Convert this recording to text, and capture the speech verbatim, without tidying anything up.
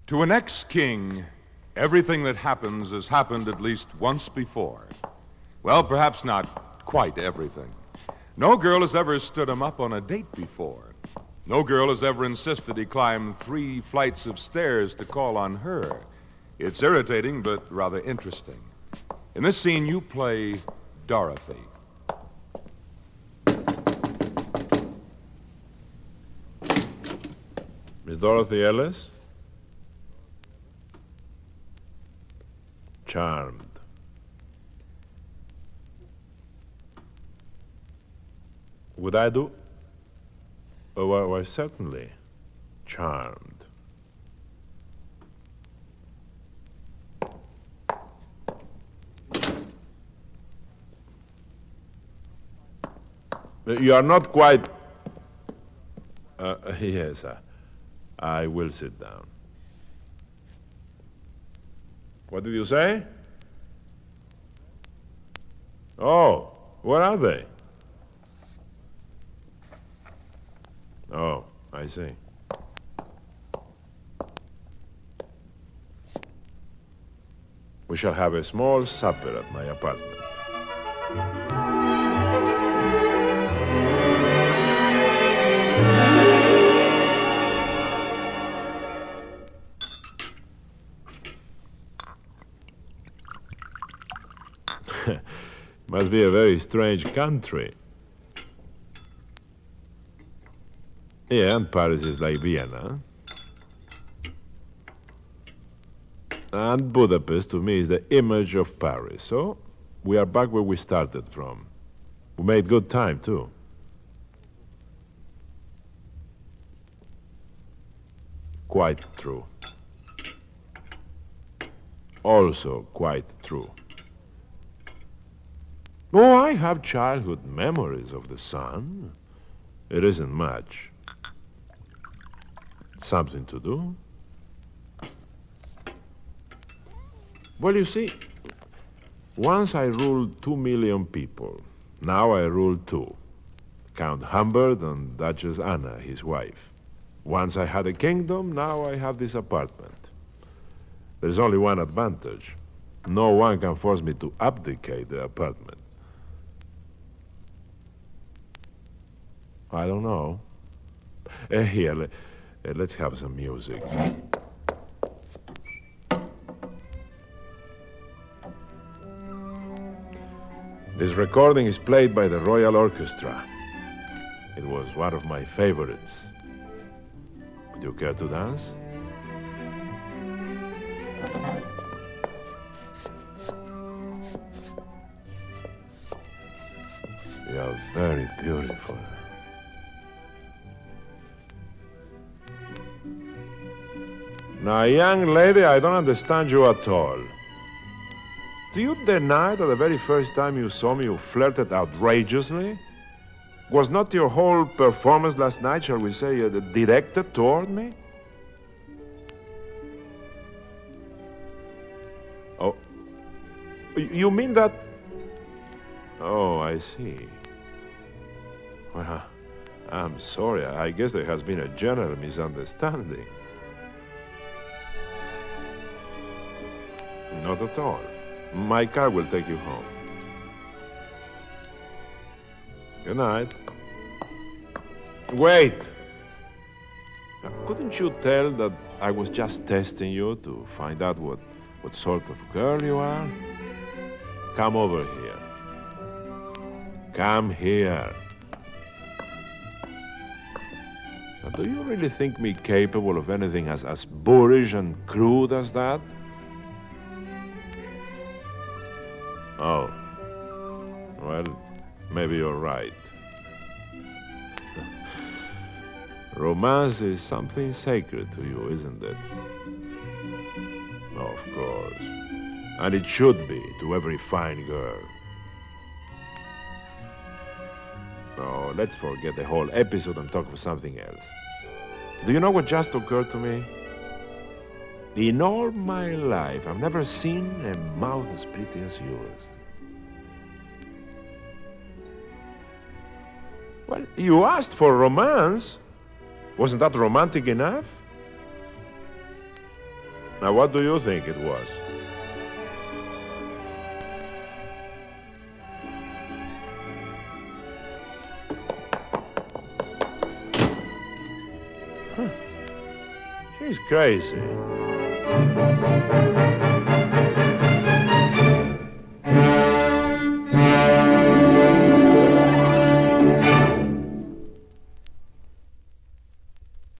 To an ex-king, everything that happens has happened at least once before. Well, perhaps not quite everything. No girl has ever stood him up on a date before. No girl has ever insisted he climb three flights of stairs to call on her. It's irritating, but rather interesting. In this scene, you play Dorothy. Miss Dorothy Ellis? Charmed. Would I do? Oh, well, well, certainly. Charmed. You are not quite... Uh, yes, uh, I will sit down. What did you say? Oh, where are they? Oh, I see. We shall have a small supper at my apartment. Must be a very strange country. Yeah, and Paris is like Vienna. And Budapest, to me, is the image of Paris. So, we are back where we started from. We made good time, too. Quite true. Also quite true. Oh, I have childhood memories of the sun. It isn't much. Something to do. Well, you see, once I ruled two million people. Now I rule two. Count Humbert and Duchess Anna, his wife. Once I had a kingdom, now I have this apartment. There's only one advantage. No one can force me to abdicate the apartment. I don't know. Uh, here, let, uh, let's have some music. This recording is played by the Royal Orchestra. It was one of my favorites. Would you care to dance? You are very beautiful. Now, young lady, I don't understand you at all. Do you deny that the very first time you saw me, you flirted outrageously? Was not your whole performance last night, shall we say, uh, directed toward me? Oh, you mean that... Oh, I see. Well, I'm sorry. I guess there has been a general misunderstanding. Not at all. My car will take you home. Good night. Wait! Now, couldn't you tell that I was just testing you to find out what, what sort of girl you are? Come over here. Come here. Now, do you really think me capable of anything as, as boorish and crude as that? Oh. Well, maybe you're right. Romance is something sacred to you, isn't it? Oh, of course. And it should be to every fine girl. Oh, let's forget the whole episode and talk of something else. Do you know what just occurred to me? In all my life, I've never seen a mouth as pretty as yours. Well, you asked for romance. Wasn't that romantic enough? Now, what do you think it was? Huh. She's crazy.